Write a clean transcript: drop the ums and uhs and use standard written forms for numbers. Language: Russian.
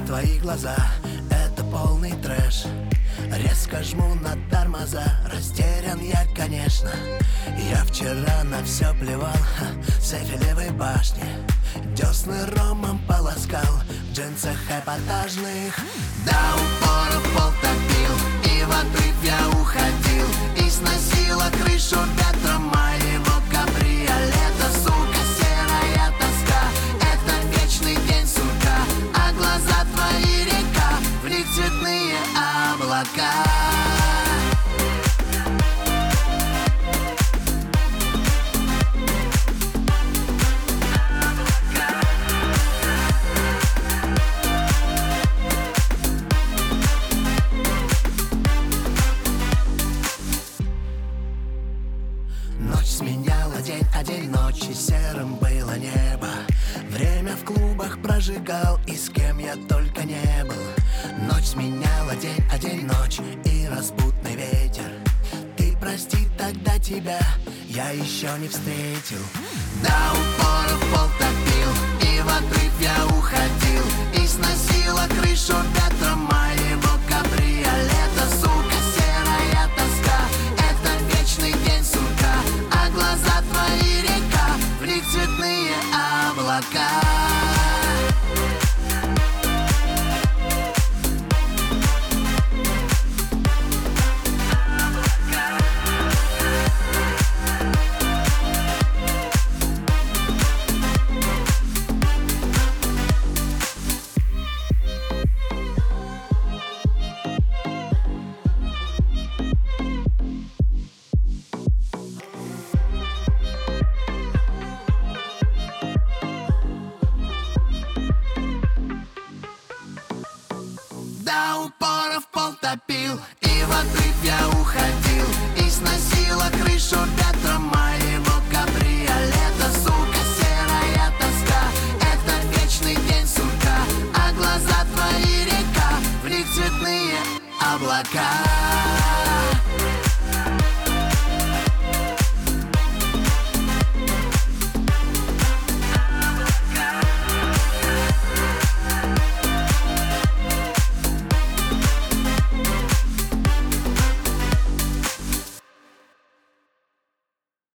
твои глаза — это полный трэш. Резко жму на тормоза, растерян я, конечно. Я вчера на все плевал, с Эйфелевой башни. Десны ромом полоскал в джинсах эпатажных. До упора в пол топил, и в отрыв я уходил, и сносила крышу ветром моего кабриолета. Сука, серая тоска — это вечный день сурка, а глаза твои река, в них цветные облака. Ночь сменяла день, а день ночи, серым было небо. Время в клубах прожигал, и с кем я только не был. Ночь сменяла день, а день ночь, и распутный ветер. Ты прости, тогда тебя я еще не встретил. До упора в пол топил, и в отрыв я уходил, и сносила крышу ветром моего кабриолета. Сука, серая тоска — это вечный день сурка, а глаза твои река, в них цветные облака. До упора в пол топил, и в отрыв я уходил, и сносила крышу ветром моего кабриолета. Сука, серая тоска — это вечный день сурка, а глаза твои река, в них цветные облака.